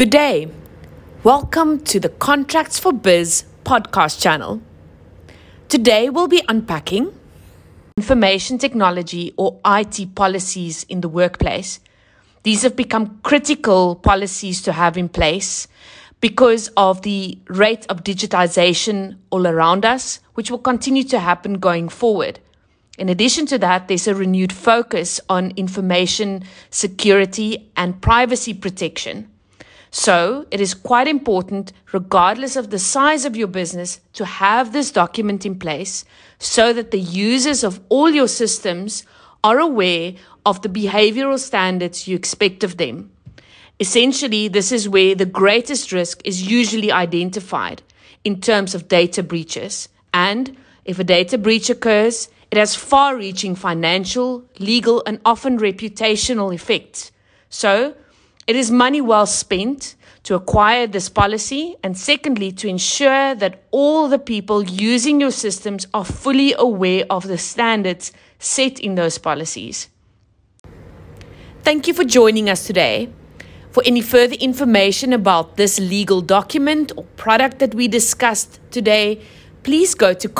Good day. Welcome to the Contracts for Biz podcast channel. Today we'll be unpacking information technology or IT policies in the workplace. These have become critical policies to have in place because of the rate of digitization all around us, which will continue to happen going forward. In addition to that, there's a renewed focus on information security and privacy protection. So it is quite important, regardless of the size of your business, to have this document in place so that the users of all your systems are aware of the behavioral standards you expect of them. Essentially, this is where the greatest risk is usually identified in terms of data breaches. And if a data breach occurs, it has far-reaching financial, legal, and often reputational effects. So, it is money well spent to acquire this policy, and secondly, to ensure that all the people using your systems are fully aware of the standards set in those policies. Thank you for joining us today. For any further information about this legal document or product that we discussed today, please go to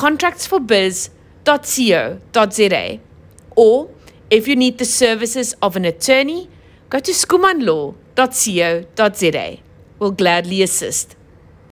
contractsforbiz.co.za. Or, if you need the services of an attorney, go to skumanlaw.co.za. We'll gladly assist.